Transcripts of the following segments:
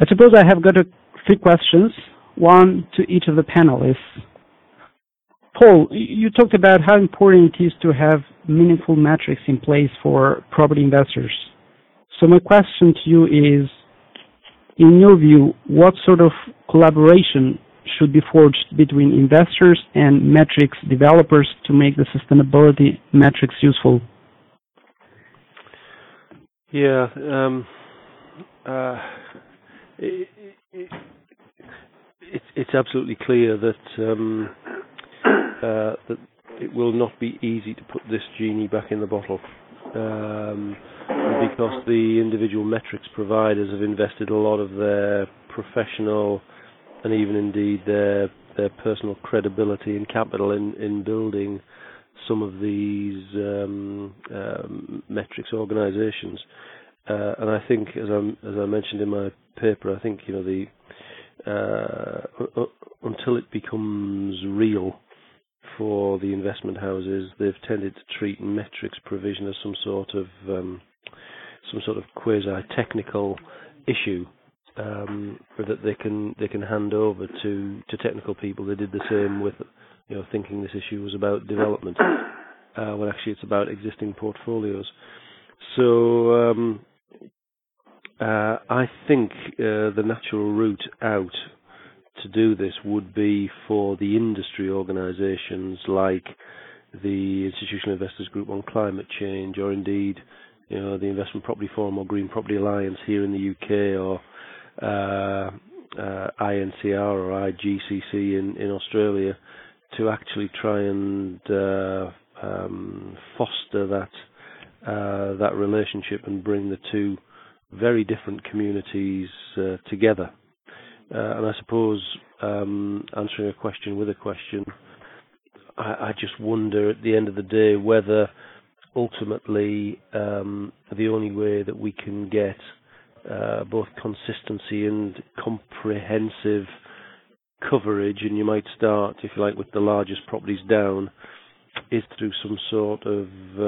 I suppose I have got three questions, one to each of the panelists. Paul, you talked about how important it is to have meaningful metrics in place for property investors. So my question to you is, in your view, what sort of collaboration should be forged between investors and metrics developers to make the sustainability metrics useful? Yeah, it's absolutely clear that that it will not be easy to put this genie back in the bottle, because the individual metrics providers have invested a lot of their professional and even indeed their personal credibility and capital in building some of these metrics organisations. And I think, as I mentioned in my paper, I think until it becomes real for the investment houses, they've tended to treat metrics provision as some sort of quasi-technical issue that they can hand over to technical people. They did the same with thinking this issue was about development, when actually it's about existing portfolios. So I think the natural route out to do this would be for the industry organisations like the Institutional Investors Group on Climate Change, or indeed the Investment Property Forum or Green Property Alliance here in the UK, or INCR or IGCC in Australia, to actually try and foster that relationship and bring the two very different communities together. And I suppose, answering a question with a question, I just wonder at the end of the day whether ultimately the only way that we can get both consistency and comprehensive coverage, and you might start, if you like, with the largest properties down, is through some sort of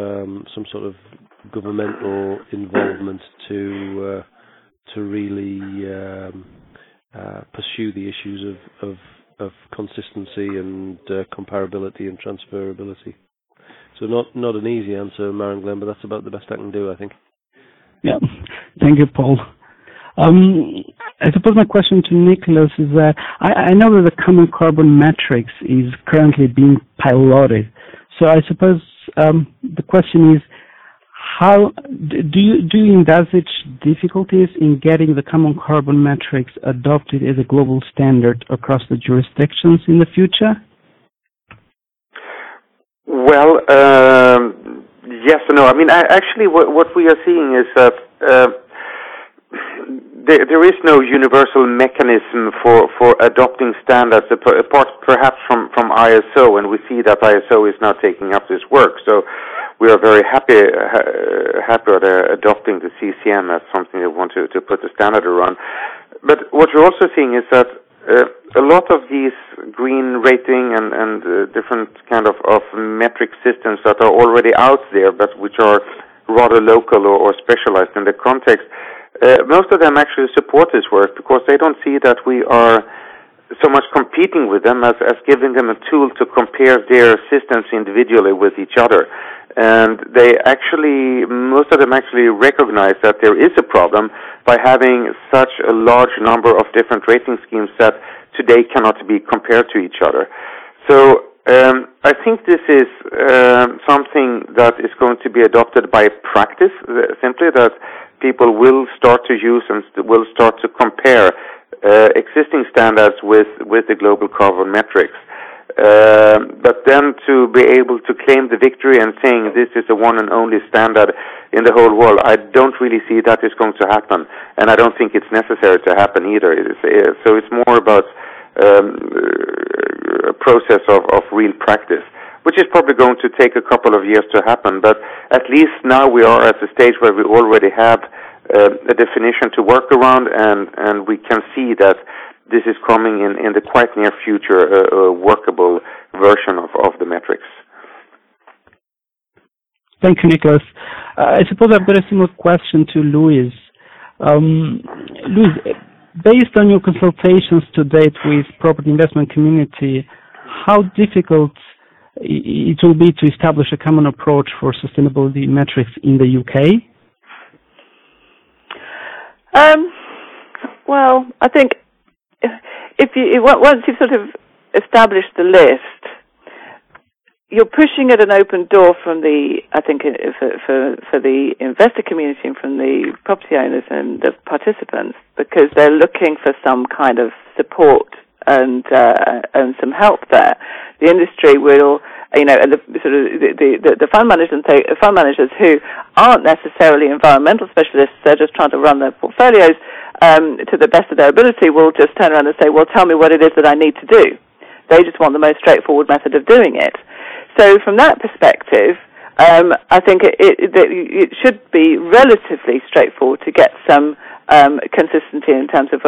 governmental involvement to really pursue the issues of consistency and comparability and transferability. So not an easy answer, Maren Glenn, but that's about the best I can do, I think. Yeah, thank you, Paul. I suppose my question to Nicholas is that I know that the common carbon metrics is currently being piloted. So I suppose the question is, how do you envisage difficulties in getting the common carbon metrics adopted as a global standard across the jurisdictions in the future? Well, yes and no. I mean, actually, what we are seeing is that there is no universal mechanism for adopting standards, apart perhaps from ISO, and we see that ISO is now taking up this work. So we are very happy at adopting the CCM as something they want to put the standard around. But what you're also seeing is that a lot of these green rating and different kind of metric systems that are already out there, but which are rather local or specialized in the context, most of them actually support this work because they don't see that we are so much competing with them as giving them a tool to compare their systems individually with each other. And most of them actually recognize that there is a problem by having such a large number of different rating schemes that today cannot be compared to each other. So I think this is something that is going to be adopted by practice, simply that people will start to use and will start to compare existing standards with the global carbon metrics. But then to be able to claim the victory and saying this is the one and only standard in the whole world, I don't really see that is going to happen, and I don't think it's necessary to happen either. So it's more about a process of real practice, which is probably going to take a couple of years to happen. But at least now we are at the stage where we already have a definition to work around, and we can see that this is coming in the quite near future, a workable version of the metrics. Thank you, Nicholas. I suppose I've got a similar question to Louise. Louise, based on your consultations to date with property investment community, how difficult it will be to establish a common approach for sustainability metrics in the UK? Well, I think once you've sort of established the list, you're pushing at an open door from the investor community and from the property owners and the participants, because they're looking for some kind of support and some help there. The industry will, and the fund managers who aren't necessarily environmental specialists, they're just trying to run their portfolios to the best of their ability, will just turn around and say, well, tell me what it is that I need to do. They just want the most straightforward method of doing it. So from that perspective, I think it should be relatively straightforward to get some consistency in terms of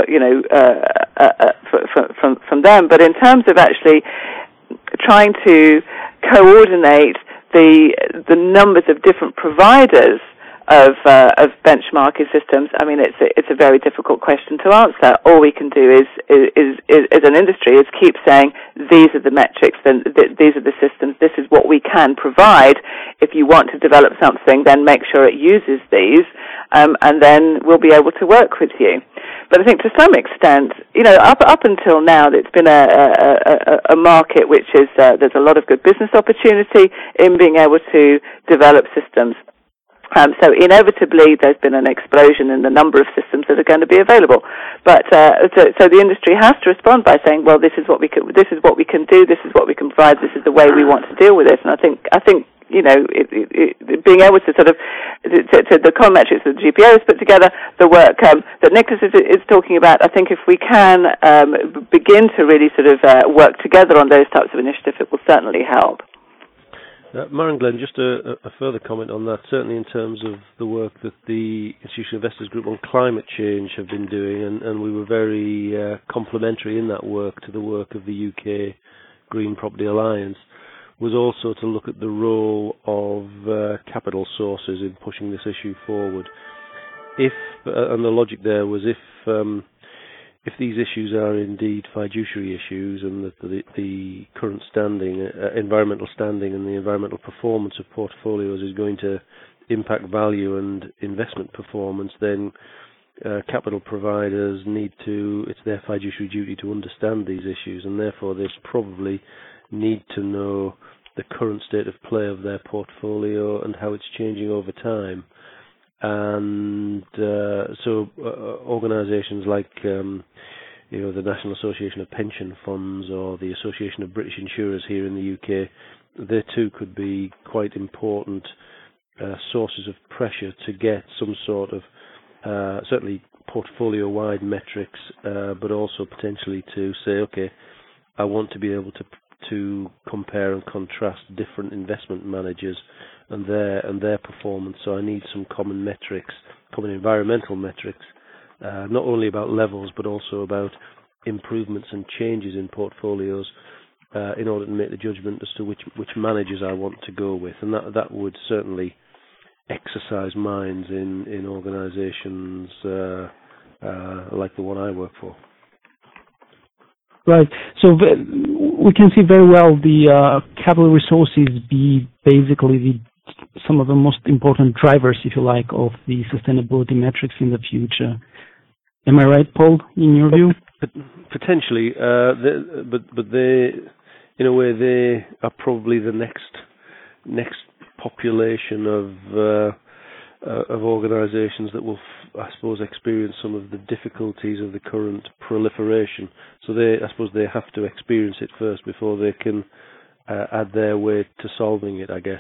from them. But in terms of actually trying to coordinate the numbers of different providers of benchmarking systems, I mean, it's a very difficult question to answer. All we can do is as an industry is keep saying these are the metrics, then these are the systems. This is what we can provide. If you want to develop something, then make sure it uses these, and then we'll be able to work with you. But I think to some extent, up until now, it's been a market which is there's a lot of good business opportunity in being able to develop systems. So inevitably, there's been an explosion in the number of systems that are going to be available. But so the industry has to respond by saying, well, this is what we can do, this is what we can provide, this is the way we want to deal with this. And I think being able to sort of to the common metrics that the GPO has put together, the work that Nicholas is talking about, I think if we can begin to really sort of work together on those types of initiatives, it will certainly help. Maren Glenn, just a further comment on that. Certainly in terms of the work that the Institutional Investors Group on climate change have been doing, and we were very complementary in that work to the work of the UK Green Property Alliance, was also to look at the role of capital sources in pushing this issue forward. And the logic there was if these issues are indeed fiduciary issues, and that the current standing, environmental standing and the environmental performance of portfolios is going to impact value and investment performance, then capital providers it's their fiduciary duty to understand these issues, and therefore they probably need to know the current state of play of their portfolio and how it's changing over time. And so organisations like the National Association of Pension Funds or the Association of British Insurers here in the UK, they too could be quite important sources of pressure to get some sort of certainly portfolio-wide metrics, but also potentially to say, okay, I want to be able to compare and contrast different investment managers and their performance. So I need some common metrics, common environmental metrics, not only about levels but also about improvements and changes in portfolios, in order to make the judgment as to which managers I want to go with, and that would certainly exercise minds in organisations like the one I work for. Right. So we can see very well the capital resources be basically some of the most important drivers, if you like, of the sustainability metrics in the future. Am I right, Paul, in your view? Potentially, but they, in a way, they are probably the next population of organisations that will, I suppose, experience some of the difficulties of the current proliferation. So I suppose they have to experience it first before they can add their weight to solving it, I guess.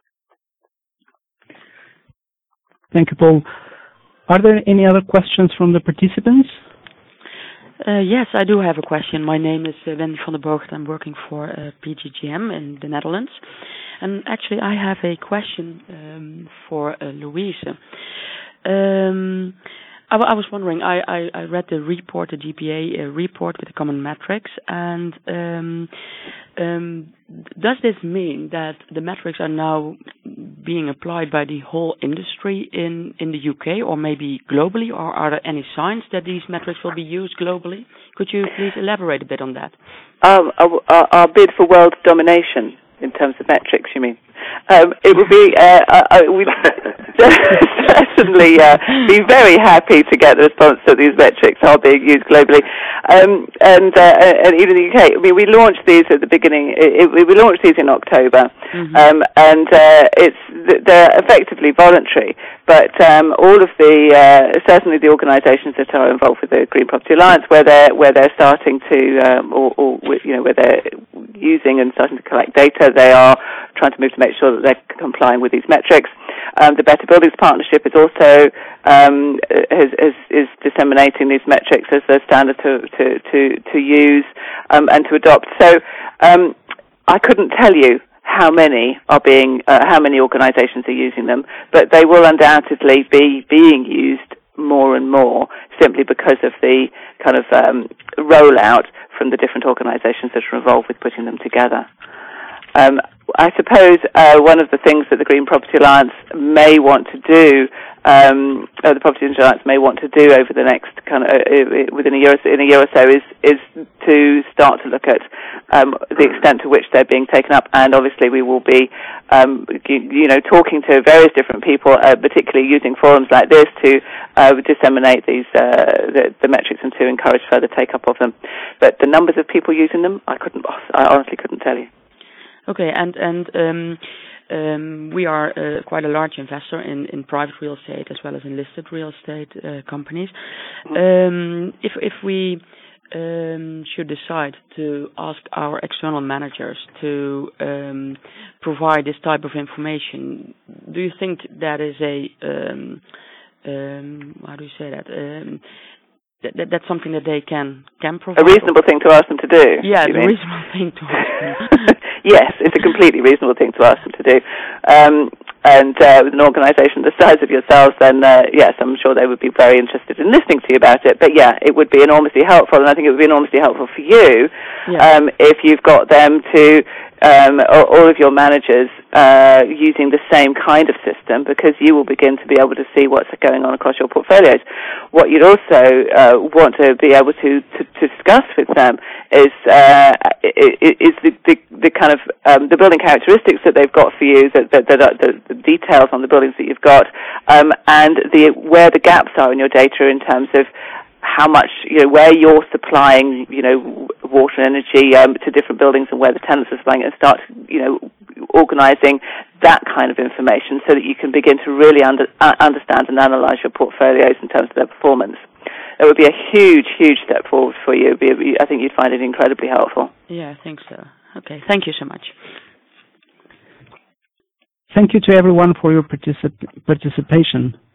Thank you, Paul. Are there any other questions from the participants? Yes, I do have a question. My name is Wendy van der Boogd. I'm working for PGGM in the Netherlands. And actually, I have a question for Louise. I was wondering, I read the report, the GPA report with the common metrics, and does this mean that the metrics are now being applied by the whole industry in the UK or maybe globally, or are there any signs that these metrics will be used globally? Could you please elaborate a bit on that? Our bid for world domination in terms of metrics, you mean? It would be, we'd certainly be very happy to get the response that these metrics are being used globally. And even in the UK, I mean, we launched these at the beginning, we launched these in October, and they're effectively voluntary, but all of the, certainly the organisations that are involved with the Green Property Alliance, where they're starting to, where they're using and starting to collect data, they are trying to move to make sure that they're complying with these metrics. The Better Buildings Partnership is also is disseminating these metrics as their standard to use and to adopt. So I couldn't tell you how many organisations are using them, but they will undoubtedly be being used more and more simply because of the kind of rollout from the different organisations that are involved with putting them together. I suppose one of the things that the Green Property Alliance may want to do, the Property Alliance may want to do over the next within a year or so, is to start to look at the extent to which they're being taken up, and obviously we will be, talking to various different people, particularly using forums like this to disseminate these the metrics and to encourage further take up of them. But the numbers of people using them, I honestly couldn't tell you. Okay, and we are quite a large investor in private real estate as well as in listed real estate companies. If we should decide to ask our external managers to provide this type of information, do you think that is how do you say that? That's something that they can provide? A reasonable thing to ask them to do? Yeah, a reasonable thing to ask them. Yes, it's a completely reasonable thing to ask them to do. With an organisation the size of yourselves, then yes, I'm sure they would be very interested in listening to you about it. But yeah, it would be enormously helpful, and I think it would be enormously helpful for you if you've got them to all of your managers using the same kind of system, because you will begin to be able to see what's going on across your portfolios. What you'd also want to be able to discuss with them is the kind of the building characteristics that they've got for you, the details on the buildings that you've got, and where the gaps are in your data in terms of how much, where you're supplying, water and energy to different buildings and where the tenants are supplying it, and start, organising that kind of information so that you can begin to really understand and analyse your portfolios in terms of their performance. It would be a huge, huge step forward for you. I think you'd find it incredibly helpful. Yeah, I think so. Okay, thank you so much. Thank you to everyone for your participation.